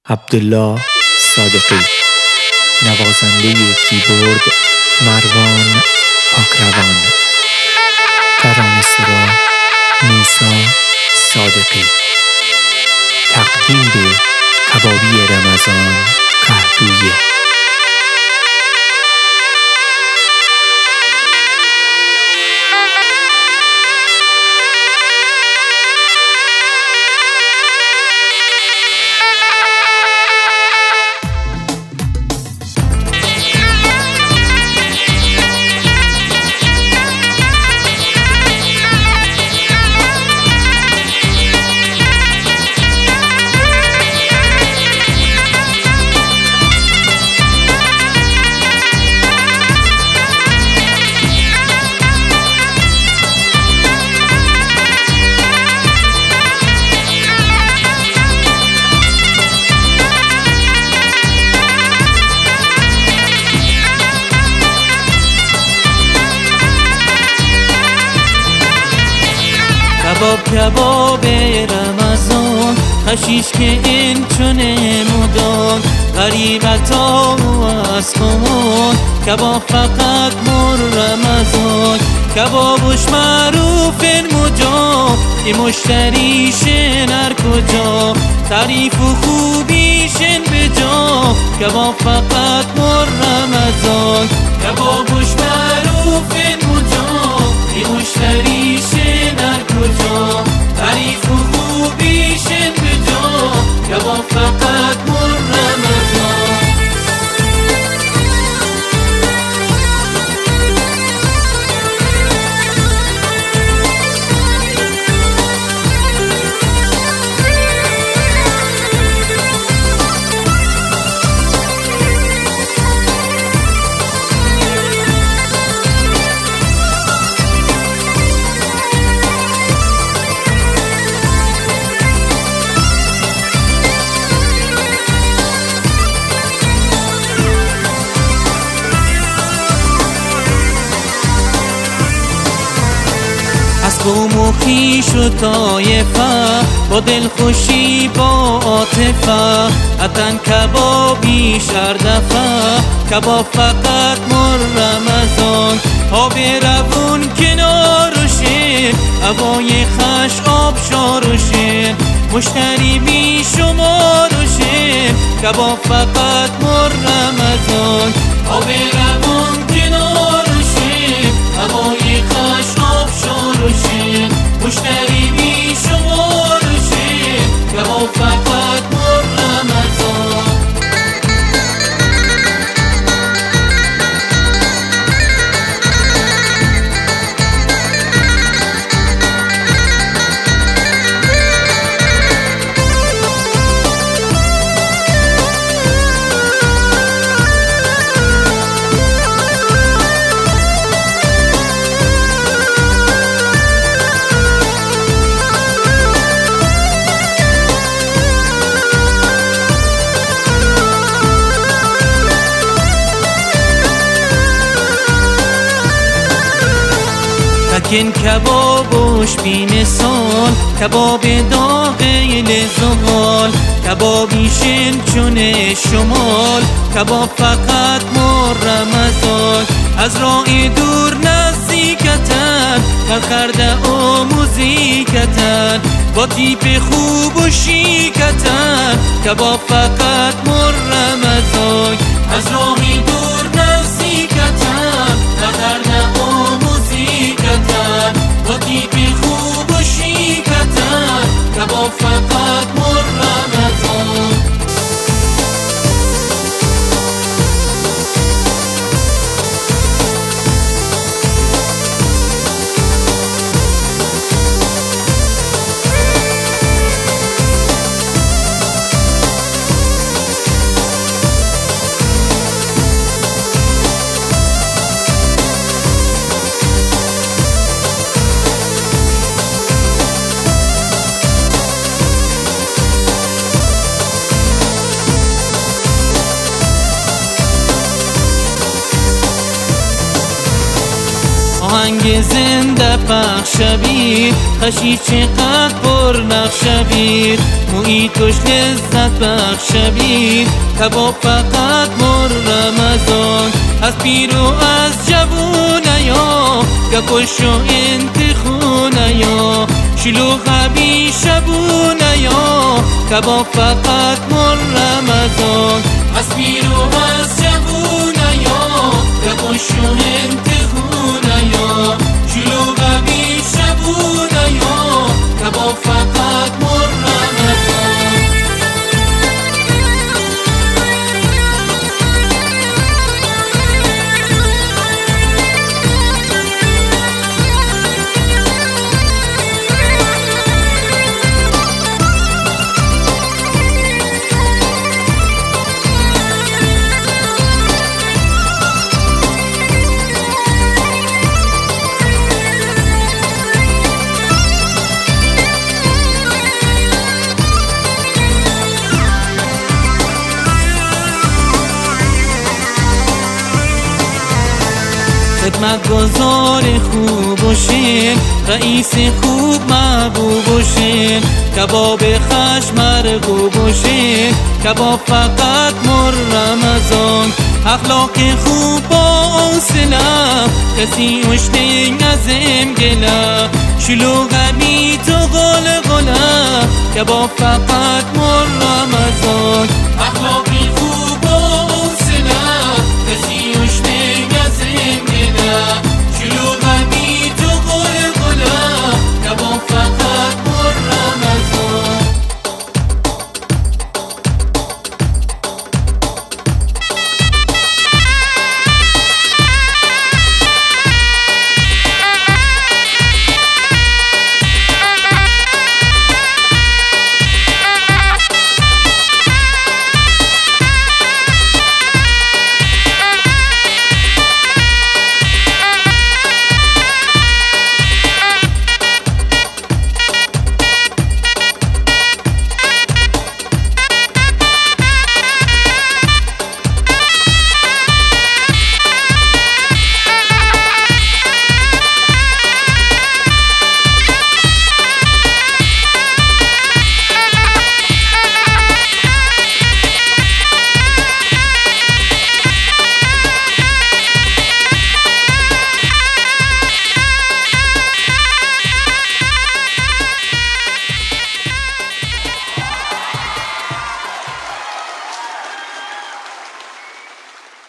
عبدالله صادقی. نوازنده کیبورد مروان پاکروان. ترانه‌سرا موسی صادقی. تقدیم به کبابی رمضان کهدویه. کباب رمضان خشیش که این چونه مدام غریبت ها از کمان کباب فقط مر رمضان کبابش معروف مجاب ای مشتریشن هر کجا تعریف و خوبیشن بجا کباب فقط مر رمضان کبابش معروف مجاب ای مشتریشن هر کجا تعریف و خوبیشن بجا کباب فقط مر رمضان. قوم و خویش و طایفه با دلخوشی با عاطفه حتن کبابی شردفه کباب فقط مر رمضان آب روون کنار و شیر هوای خش آب شار و شیر مشتری بی شمار و شیر کباب فقط مر رمضان آب روون کنار و شیر هوای خش آب شار و شیر مشتری بی شمار و شیر کباب فقط مر رمضان. تکن کبابش بی مثال کباب داغ لزغال کبابیشن چون شمال کباب فقط مر رمضان از راه دور نزدیکتن کرده آموزیکتن با تیپ خوب و شیکتن کباب فقط مر رمضان از راه دور نزدیکتن کرده آموزیکتن با تیپ خوب و شیکتن کباب فقط مر رمضان. آهنگ زنده پخش شوید، خشی چقدر پر نقش شوید، محیطش لذت بخش شوید. کباب فقط مر رمضان، از پیر و از جوونه یا گپش و انتخونه یا شلوغ بی شبونه یا کباب فقط مر رمضان، از پیر و از جوونه یا گپش و انتخونه یا شلوغ بی شبونه یا کباب فقط مر رمضان. خدمتگزار خوب باشین، رئیس خوب محبوب باشین، کباب خش مرغوب باشین، کباب فقط مر رمضان. اخلاق خوب با حوصله، کسی اشته نزم گله، شلوغ بی تو غلغله، کباب فقط مر رمضان.